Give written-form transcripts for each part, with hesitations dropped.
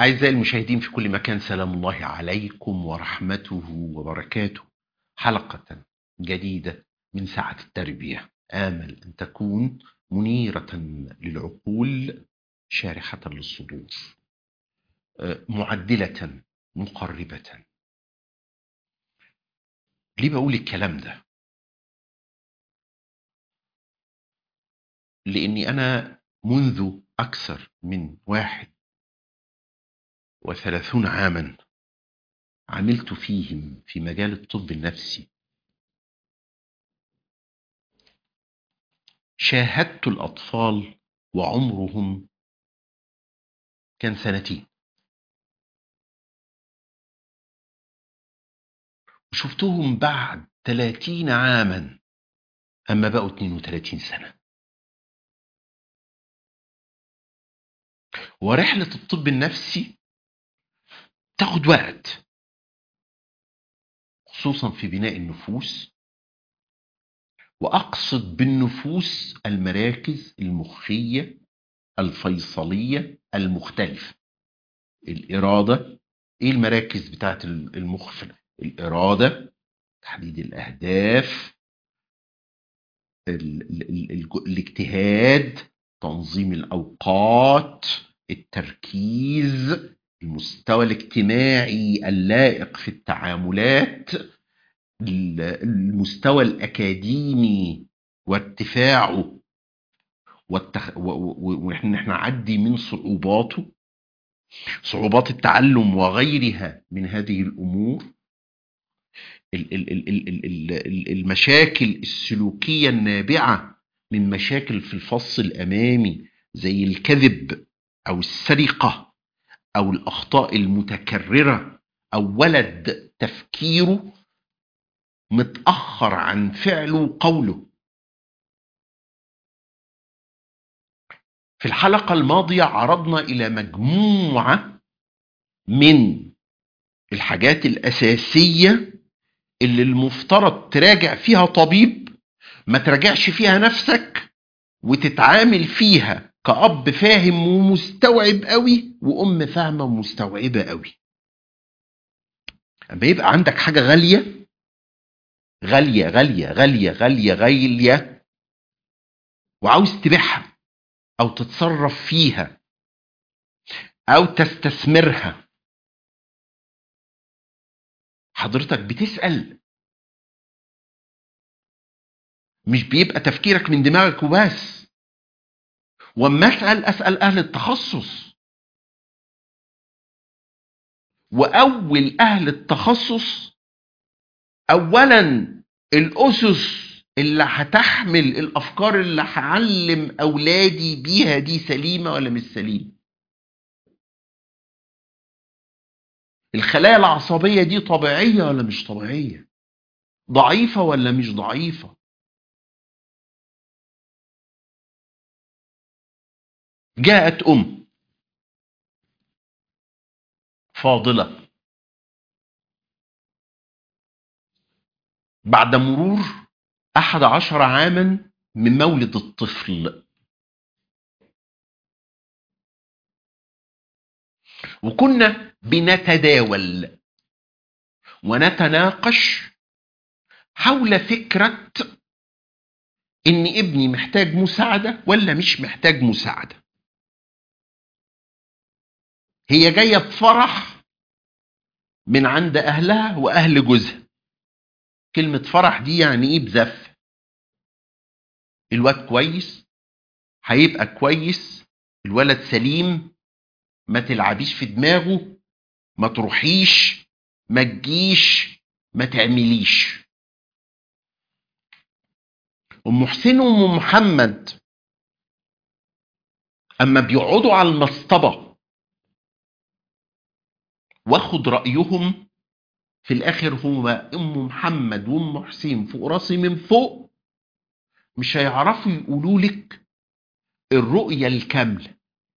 أعزائي المشاهدين في كل مكان، سلام الله عليكم ورحمته وبركاته. حلقة جديدة من ساعة التربية، آمل أن تكون منيرة للعقول، شارحة للصدور، معدلة، مقربة. ليه بقول الكلام ده؟ لأني أنا منذ أكثر من 31 عاما عملت فيهم في مجال الطب النفسي. شاهدت الأطفال وعمرهم كان 2 سنين، وشفتهم بعد 30 عاما أما بقوا 32 سنة. ورحلة الطب النفسي تاخد وقت، خصوصا في بناء النفوس، وأقصد بالنفوس المراكز المخية الفيصلية المختلفة. الإرادة، إيه المراكز بتاعت المخ؟ الإرادة، تحديد الأهداف، الاجتهاد، تنظيم الأوقات، التركيز، المستوى الاجتماعي اللائق في التعاملات، المستوى الأكاديمي وارتفاعه، وإحنا نعدي من صعوباته، صعوبات التعلم وغيرها من هذه الأمور، المشاكل السلوكية النابعة من مشاكل في الفص الأمامي زي الكذب أو السرقة أو الأخطاء المتكررة، أو ولد تفكيره متأخر عن فعله وقوله. في الحلقة الماضية عرضنا إلى مجموعة من الحاجات الأساسية اللي المفترض تراجع فيها طبيب، ما تراجعش فيها نفسك، وتتعامل فيها كأب فاهم ومستوعب قوي، وأم فاهمة ومستوعبة قوي. اما يبقى عندك حاجة غالية غالية غالية غالية غالية غالية، وعاوز تبيعها أو تتصرف فيها أو تستثمرها، حضرتك بتسأل، مش بيبقى تفكيرك من دماغك وبس. وأما أسأل أهل التخصص، وأول أهل التخصص أولا الأسس اللي هتحمل الأفكار اللي هعلم أولادي بيها دي سليمة ولا مش سليمة؟ الخلايا العصبية دي طبيعية ولا مش طبيعية؟ ضعيفة ولا مش ضعيفة؟ جاءت أم فاضلة بعد مرور 11 عاما من مولد الطفل، وكنا بنتداول ونتناقش حول فكرة إن ابني محتاج مساعدة ولا مش محتاج مساعدة. هي جاية بفرح من عند أهلها وأهل جوزها. كلمة فرح دي يعني إيه؟ بزف. الواد كويس، هيبقى كويس، الولد سليم، ما تلعبيش في دماغه، ما تروحيش، ما تجيش، ما تعمليش. أم حسين وأم محمد أما بيقعدوا على المصطبة واخد رأيهم، في الآخر هما أم محمد وأم حسين فوق راسي من فوق، مش هيعرفوا يقولوا لك الرؤية الكاملة.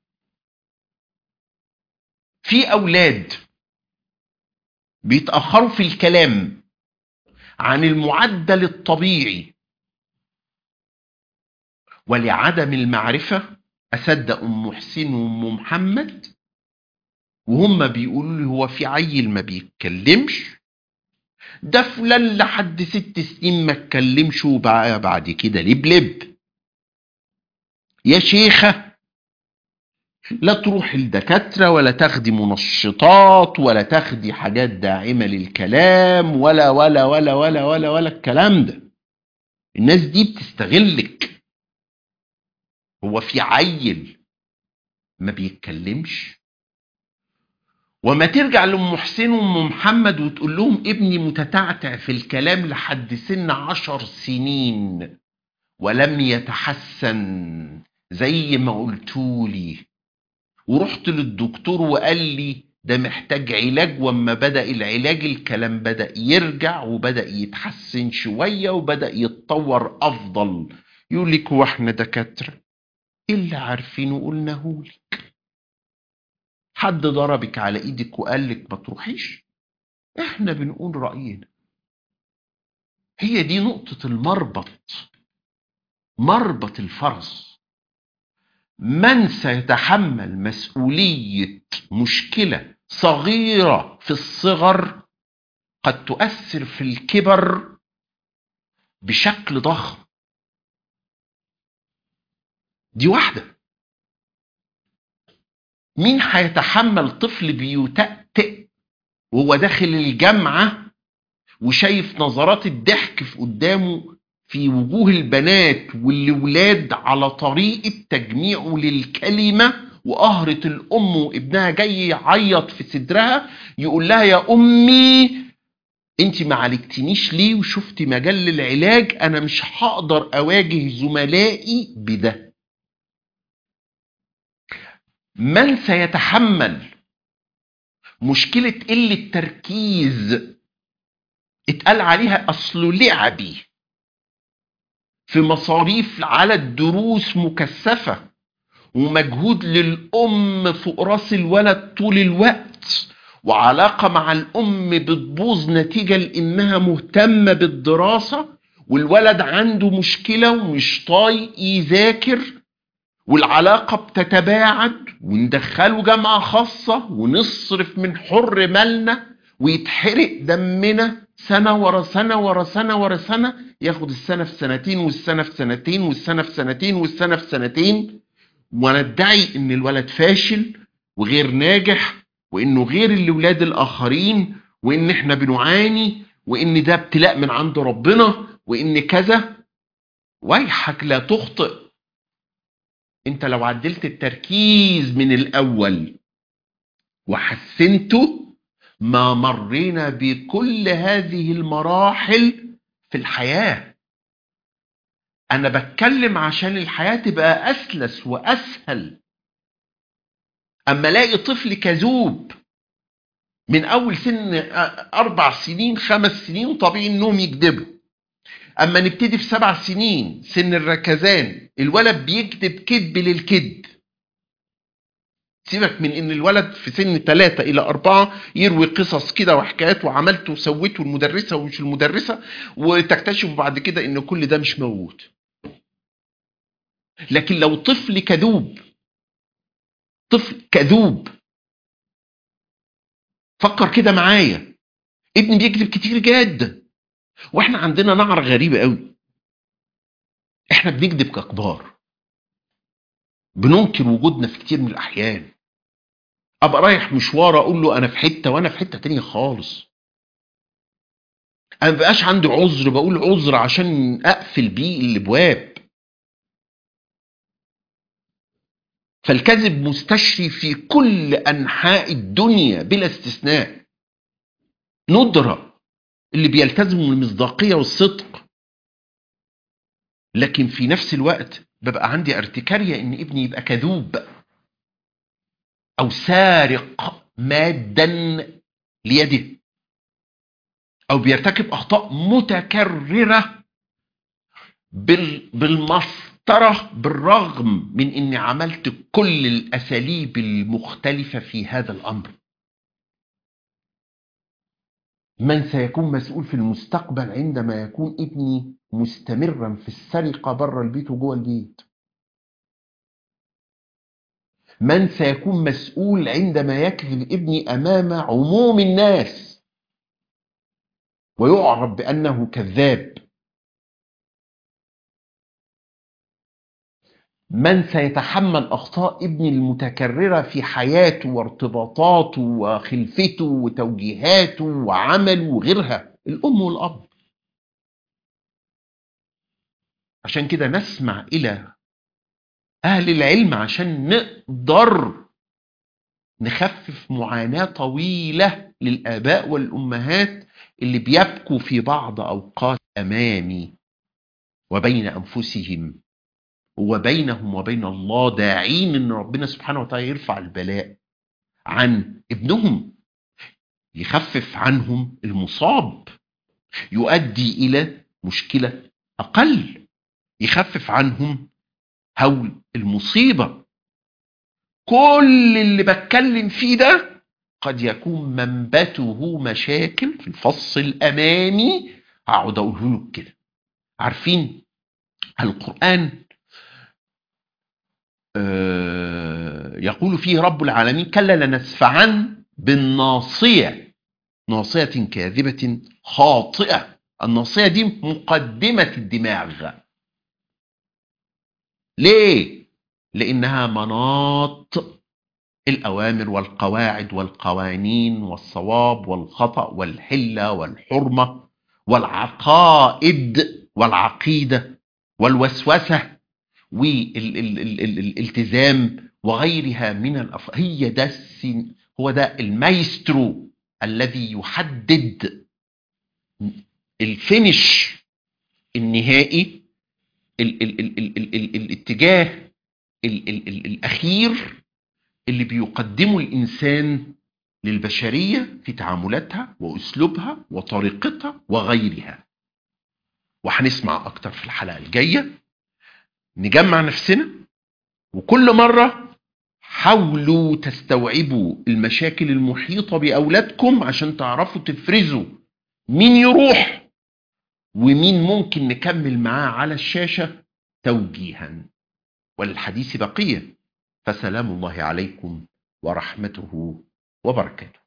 في أولاد بيتأخروا في الكلام عن المعدل الطبيعي، ولعدم المعرفة أصدق أم حسين وأم محمد وهم بيقولوا لي هو في عيل ما بيتكلمش، ده فلان لحد 6 سنين ما اتكلمش وبقى بعد كده لبلب. يا شيخة لا تروح الدكاترة ولا تاخدي منشطات ولا تاخدي حاجات داعمة للكلام ولا الكلام ده. الناس دي بتستغلك. هو في عيل ما بيتكلمش؟ وما ترجع لأم حسين وأم محمد وتقول لهم ابني متتعتع في الكلام لحد سن 10 سنين ولم يتحسن زي ما قلتولي، ورحت للدكتور وقال لي ده محتاج علاج، واما بدأ العلاج الكلام بدأ يرجع وبدأ يتحسن شوية وبدأ يتطور أفضل، يقول لك هو احنا دكاترة؟ إيه اللي عارفينه قلناهولك؟ حد ضربك على ايدك وقال لك ما تروحيش؟ احنا بنقول رأينا. هي دي نقطة المربط، مربط الفرس. من سيتحمل مسؤولية مشكلة صغيرة في الصغر قد تؤثر في الكبر بشكل ضخم؟ دي واحدة. مين هيتحمل طفل بيتأتئ وهو داخل الجامعة وشايف نظرات الضحك في قدامه في وجوه البنات والولاد على طريقة تجميعه للكلمة، وقهرة الأم وابنها جاي يعيط في صدرها يقول لها يا أمي انت ما عالجتنيش ليه وشفتي مجال للعلاج؟ أنا مش هقدر أواجه زملائي بده. من سيتحمل مشكلة قلة تركيز اتقال عليها أصل لعبي في مصاريف على الدروس مكثفة ومجهود للأم فوق راس الولد طول الوقت، وعلاقة مع الأم بتبوظ نتيجة لأنها مهتمة بالدراسة، والولد عنده مشكلة ومش طايق يذاكر، والعلاقة بتتباعد وندخله جامعة خاصة ونصرف من حر مالنا ويتحرق دمنا سنة ورا سنة ورا سنة ورا سنة، ياخد السنة في سنتين والسنة في سنتين والسنة في سنتين والسنة في سنتين، وندعي ان الولد فاشل وغير ناجح وانه غير الولاد الاخرين وان احنا بنعاني وان ده ابتلاء من عند ربنا وان كذا. ويحك لا تخطئ. انت لو عدلت التركيز من الاول وحسنته ما مرينا بكل هذه المراحل في الحياة. انا بتكلم عشان الحياة تبقى اسلس واسهل. اما الاقي طفل كذوب من اول سن 4 سنين 5 سنين طبيعي انهم يكذبوا، اما نبتدي في 7 سنين سن الركزان الولد بيكذب كذب للكذب. سيبك من ان الولد في سن 3 إلى 4 يروي قصص كده وحكايات وعملت وسويت والمدرسة ومش المدرسة، وتكتشف بعد كده ان كل ده مش موجود. لكن لو طفل كذوب، طفل كذوب، فكر كده معايا، ابني بيكذب كتير جدا، واحنا عندنا نعرة غريبة قوي، احنا بنكذب ككبار، بننكر وجودنا في كتير من الاحيان. ابقى رايح مشوار اقول له انا في حتة وانا في حتة تانية خالص. انا مبقاش عندي عذر بقول عذر عشان اقفل بيه الابواب. فالكذب مستشري في كل انحاء الدنيا بلا استثناء. ندرة اللي بيلتزموا المصداقية والصدق، لكن في نفس الوقت ببقى عندي ارتكارية ان ابني يبقى كذوب او سارق مادا ليده او بيرتكب اخطاء متكررة بالمسطرة، بالرغم من اني عملت كل الاساليب المختلفة في هذا الامر. من سيكون مسؤول في المستقبل عندما يكون ابني مستمرا في السرقة بره البيت وجوه البيت؟ من سيكون مسؤول عندما يكذب ابني أمام عموم الناس ويعرف بأنه كذاب؟ من سيتحمل أخطاء ابني المتكررة في حياته وارتباطاته وخلفته وتوجيهاته وعمله وغيرها؟ الأم والأب. عشان كده نسمع إلى أهل العلم عشان نقدر نخفف معاناة طويلة للآباء والأمهات اللي بيبكوا في بعض أوقات أمامي وبين أنفسهم وبينهم وبين الله، داعين إن ربنا سبحانه وتعالى يرفع البلاء عن ابنهم، يخفف عنهم المصاب، يؤدي إلى مشكلة أقل، يخفف عنهم هول المصيبة. كل اللي بتكلم فيه ده قد يكون منبته مشاكل في الفص الأمامي. هقعد أقوله لك كده. عارفين القرآن يقول فيه رب العالمين: كلا لنسفعن بالناصية، ناصية كاذبة خاطئة. الناصية دي مقدمة الدماغ. ليه؟ لأنها مناط الأوامر والقواعد والقوانين والصواب والخطأ والحلة والحرمة والعقائد والعقيدة والوسوسة والالتزام وغيرها من هي ده هو ده المايسترو الذي يحدد الفينش النهائي، الاتجاه الأخير اللي بيقدمه الإنسان للبشرية في تعاملاتها وأسلوبها وطريقتها وغيرها. وهنسمع أكتر في الحلقة الجاية. نجمع نفسنا، وكل مرة حاولوا تستوعبوا المشاكل المحيطة بأولادكم عشان تعرفوا تفرزوا مين يروح ومين ممكن نكمل معاه على الشاشة توجيها. وللحديث بقية، فسلام الله عليكم ورحمته وبركاته.